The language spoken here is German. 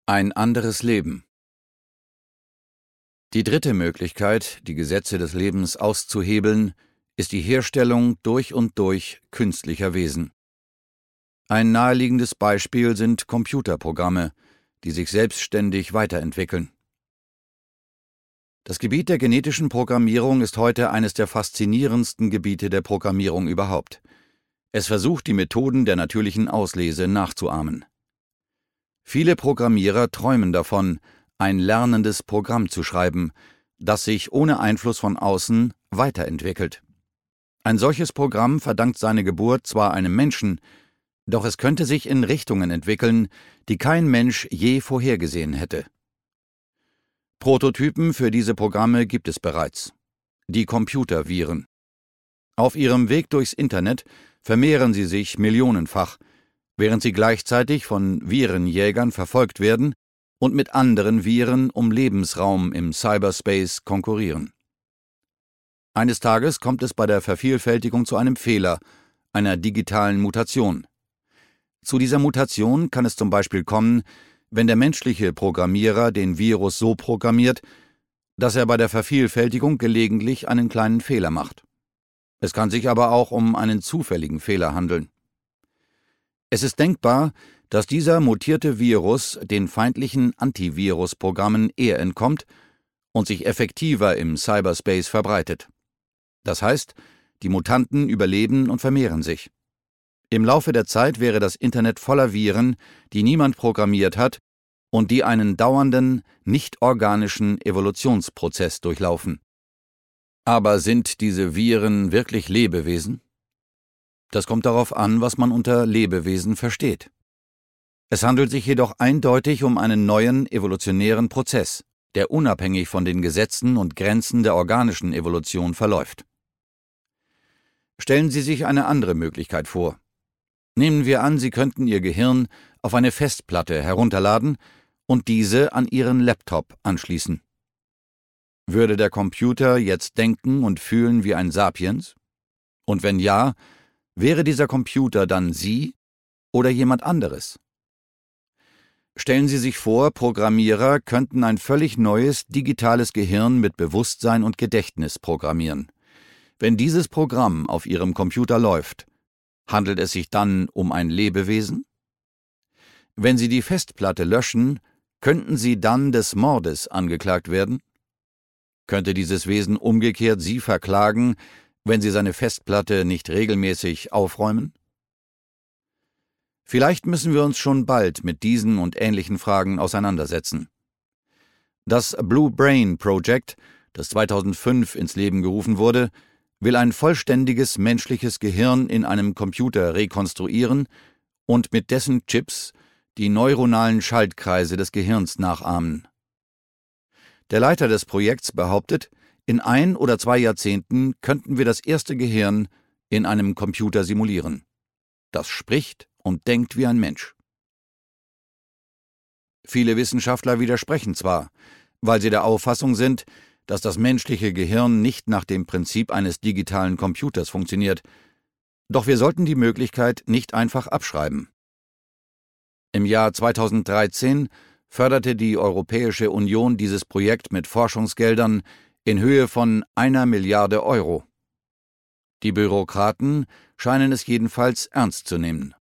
Ein anderes Leben. Die dritte Möglichkeit, die Gesetze des Lebens auszuhebeln, ist die Herstellung durch und durch künstlicher Wesen. Ein naheliegendes Beispiel sind Computerprogramme, die sich selbstständig weiterentwickeln. Das Gebiet der genetischen Programmierung ist heute eines der faszinierendsten Gebiete der Programmierung überhaupt. Es versucht, die Methoden der natürlichen Auslese nachzuahmen. Viele Programmierer träumen davon, ein lernendes Programm zu schreiben, das sich ohne Einfluss von außen weiterentwickelt. Ein solches Programm verdankt seine Geburt zwar einem Menschen, doch es könnte sich in Richtungen entwickeln, die kein Mensch je vorhergesehen hätte. Prototypen für diese Programme gibt es bereits: die Computerviren. Auf ihrem Weg durchs Internet vermehren sie sich millionenfach, während sie gleichzeitig von Virenjägern verfolgt werden und mit anderen Viren um Lebensraum im Cyberspace konkurrieren. Eines Tages kommt es bei der Vervielfältigung zu einem Fehler, einer digitalen Mutation. Zu dieser Mutation kann es zum Beispiel kommen, wenn der menschliche Programmierer den Virus so programmiert, dass er bei der Vervielfältigung gelegentlich einen kleinen Fehler macht. Es kann sich aber auch um einen zufälligen Fehler handeln. Es ist denkbar, dass dieser mutierte Virus den feindlichen Antivirus-Programmen eher entkommt und sich effektiver im Cyberspace verbreitet. Das heißt, die Mutanten überleben und vermehren sich. Im Laufe der Zeit wäre das Internet voller Viren, die niemand programmiert hat und die einen dauernden, nicht-organischen Evolutionsprozess durchlaufen. Aber sind diese Viren wirklich Lebewesen? Das kommt darauf an, was man unter Lebewesen versteht. Es handelt sich jedoch eindeutig um einen neuen evolutionären Prozess, der unabhängig von den Gesetzen und Grenzen der organischen Evolution verläuft. Stellen Sie sich eine andere Möglichkeit vor. Nehmen wir an, Sie könnten Ihr Gehirn auf eine Festplatte herunterladen und diese an Ihren Laptop anschließen. Würde der Computer jetzt denken und fühlen wie ein Sapiens? Und wenn ja, wäre dieser Computer dann Sie oder jemand anderes? Stellen Sie sich vor, Programmierer könnten ein völlig neues digitales Gehirn mit Bewusstsein und Gedächtnis programmieren. Wenn dieses Programm auf Ihrem Computer läuft, handelt es sich dann um ein Lebewesen? Wenn Sie die Festplatte löschen, könnten Sie dann des Mordes angeklagt werden? Könnte dieses Wesen umgekehrt Sie verklagen, wenn Sie seine Festplatte nicht regelmäßig aufräumen? Vielleicht müssen wir uns schon bald mit diesen und ähnlichen Fragen auseinandersetzen. Das Blue Brain Project, das 2005 ins Leben gerufen wurde, will ein vollständiges menschliches Gehirn in einem Computer rekonstruieren und mit dessen Chips die neuronalen Schaltkreise des Gehirns nachahmen. Der Leiter des Projekts behauptet, in 1 oder 2 Jahrzehnten könnten wir das erste Gehirn in einem Computer simulieren. Das spricht und denkt wie ein Mensch. Viele Wissenschaftler widersprechen zwar, weil sie der Auffassung sind, dass das menschliche Gehirn nicht nach dem Prinzip eines digitalen Computers funktioniert, doch wir sollten die Möglichkeit nicht einfach abschreiben. Im Jahr 2013 förderte die Europäische Union dieses Projekt mit Forschungsgeldern in Höhe von 1 Milliarde Euro. Die Bürokraten scheinen es jedenfalls ernst zu nehmen.